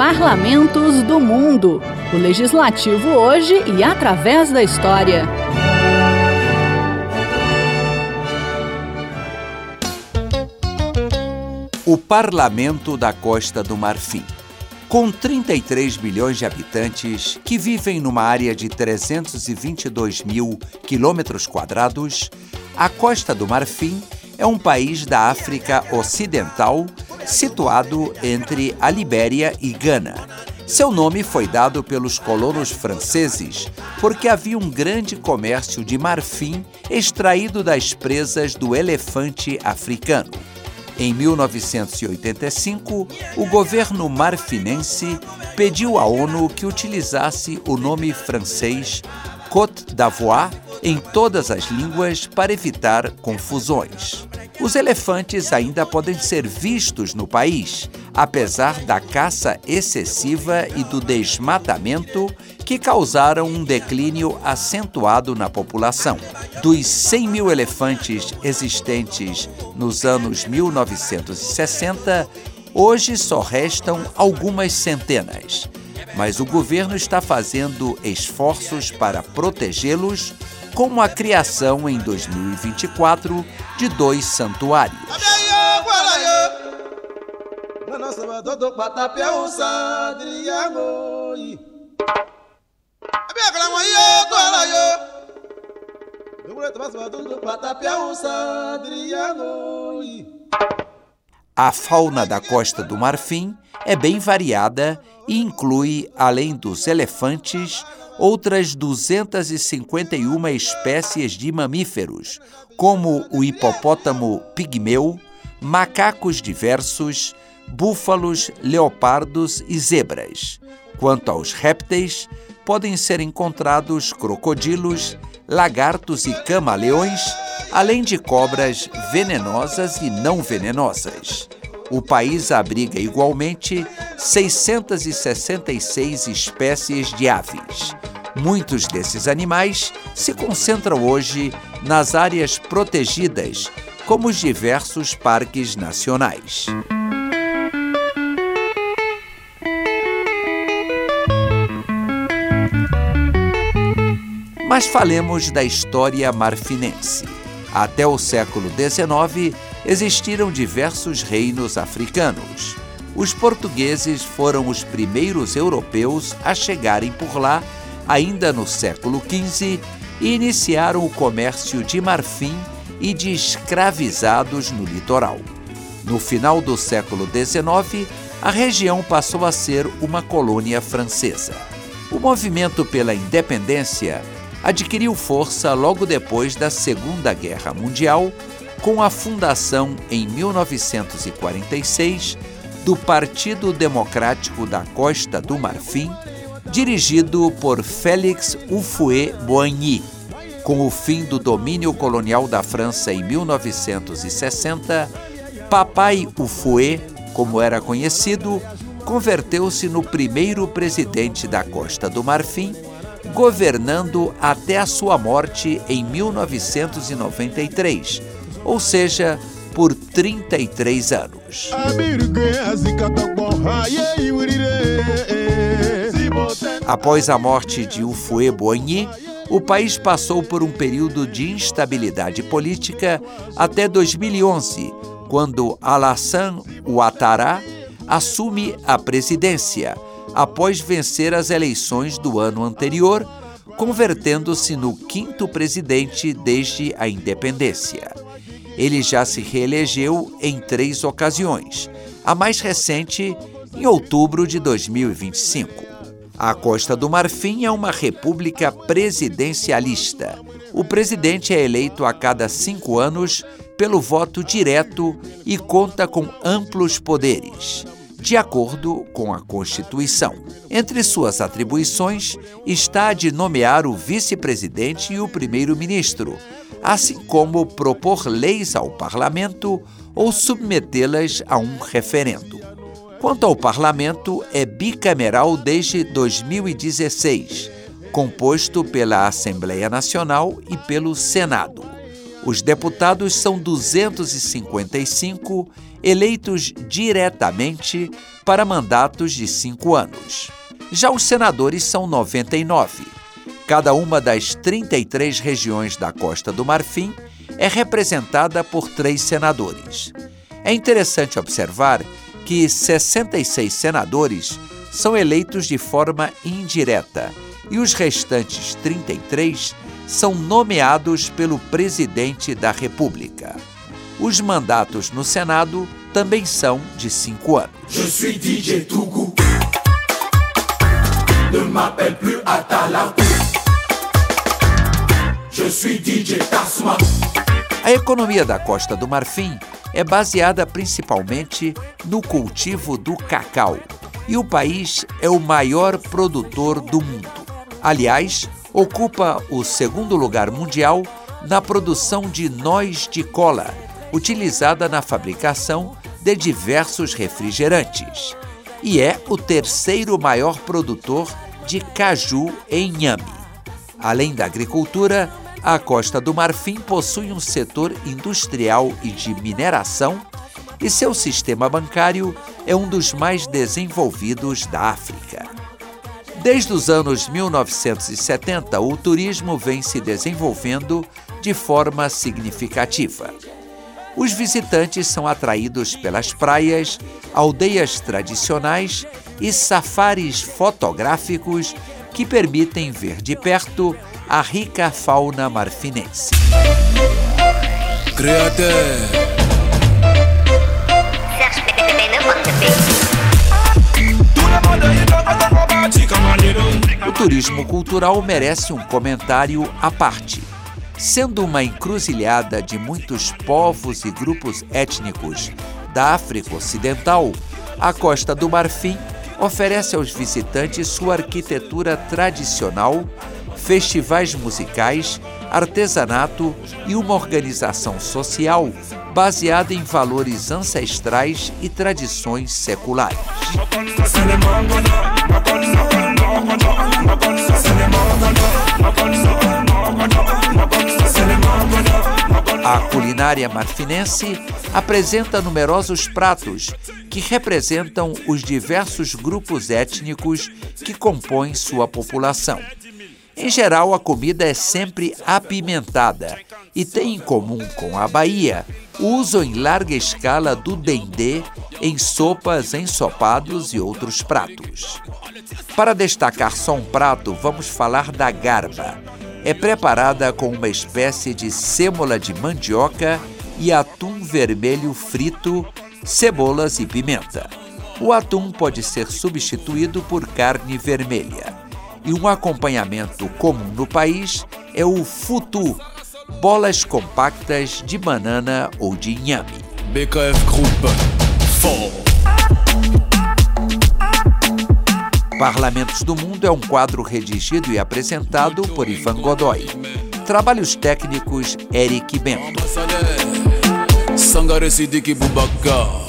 Parlamentos do Mundo. O Legislativo hoje e através da história. O Parlamento da Costa do Marfim. Com 33 milhões de habitantes que vivem numa área de 322 mil quilômetros quadrados, a Costa do Marfim é um país da África Ocidental situado entre a Libéria e Gana. Seu nome foi dado pelos colonos franceses porque havia um grande comércio de marfim extraído das presas do elefante africano. Em 1985, o governo marfinense pediu à ONU que utilizasse o nome francês Côte d'Ivoire em todas as línguas para evitar confusões. Os elefantes ainda podem ser vistos no país, apesar da caça excessiva e do desmatamento que causaram um declínio acentuado na população. Dos 100 mil elefantes existentes nos anos 1960, hoje só restam algumas centenas. Mas o governo está fazendo esforços para protegê-los, como a criação em 2024 de 2 santuários. A fauna da Costa do Marfim é bem variada e inclui, além dos elefantes, outras 251 espécies de mamíferos, como o hipopótamo pigmeu, macacos diversos, búfalos, leopardos e zebras. Quanto aos répteis, podem ser encontrados crocodilos, lagartos e camaleões, além de cobras venenosas e não venenosas. O país abriga igualmente 666 espécies de aves. Muitos desses animais se concentram hoje nas áreas protegidas, como os diversos parques nacionais. Mas falemos da história marfinense. Até o século XIX, existiram diversos reinos africanos. Os portugueses foram os primeiros europeus a chegarem por lá, ainda no século XV, e iniciaram o comércio de marfim e de escravizados no litoral. No final do século XIX, a região passou a ser uma colônia francesa. O movimento pela independência adquiriu força logo depois da Segunda Guerra Mundial, com a fundação, em 1946, do Partido Democrático da Costa do Marfim, dirigido por Félix Houphouët-Boigny. Com o fim do domínio colonial da França em 1960, Papai Houphouët, como era conhecido, converteu-se no primeiro presidente da Costa do Marfim, governando até a sua morte em 1993, ou seja, por 33 anos. Após a morte de Houphouët-Boigny, o país passou por um período de instabilidade política até 2011, quando Alassane Ouattara assume a presidência, após vencer as eleições do ano anterior, convertendo-se no 5º presidente desde a independência. Ele já se reelegeu em 3 ocasiões, a mais recente em outubro de 2025. A Costa do Marfim é uma república presidencialista. O presidente é eleito a cada 5 anos pelo voto direto e conta com amplos poderes, de acordo com a Constituição. Entre suas atribuições está a de nomear o vice-presidente e o primeiro-ministro, assim como propor leis ao parlamento ou submetê-las a um referendo. Quanto ao parlamento, é bicameral desde 2016, composto pela Assembleia Nacional e pelo Senado. Os deputados são 255 eleitos diretamente para mandatos de 5 anos. Já os senadores são 99. Cada uma das 33 regiões da Costa do Marfim é representada por 3 senadores. É interessante observar que 66 senadores são eleitos de forma indireta e os restantes 33 são nomeados pelo presidente da República. Os mandatos no Senado também são de 5 anos. Je suis DJ Tougou. Ne m'appelle plus Atalatou. Je suis DJ Tasma. A economia da Costa do Marfim é baseada principalmente no cultivo do cacau, e o país é o maior produtor do mundo. Aliás, ocupa o 2º lugar mundial na produção de noz de cola, utilizada na fabricação de diversos refrigerantes, e é o 3º maior produtor de caju em Niamey. Além da agricultura, a Costa do Marfim possui um setor industrial e de mineração, e seu sistema bancário é um dos mais desenvolvidos da África. Desde os anos 1970, o turismo vem se desenvolvendo de forma significativa. Os visitantes são atraídos pelas praias, aldeias tradicionais e safaris fotográficos que permitem ver de perto a rica fauna marfinense. O turismo cultural merece um comentário à parte. Sendo uma encruzilhada de muitos povos e grupos étnicos da África Ocidental, a Costa do Marfim oferece aos visitantes sua arquitetura tradicional, festivais musicais, artesanato e uma organização social baseada em valores ancestrais e tradições seculares. A culinária marfinense apresenta numerosos pratos que representam os diversos grupos étnicos que compõem sua população. Em geral, a comida é sempre apimentada e tem em comum com a Bahia o uso em larga escala do dendê em sopas, ensopados e outros pratos. Para destacar só um prato, vamos falar da garba. É preparada com uma espécie de sêmola de mandioca e atum vermelho frito, cebolas e pimenta. O atum pode ser substituído por carne vermelha. E um acompanhamento comum no país é o futu, bolas compactas de banana ou de inhame. BKF Group, fort. Parlamentos do Mundo é um quadro redigido e apresentado por Ivan Godoy. Trabalhos técnicos, Eric Bento. Sangare Sidiki Boubacar.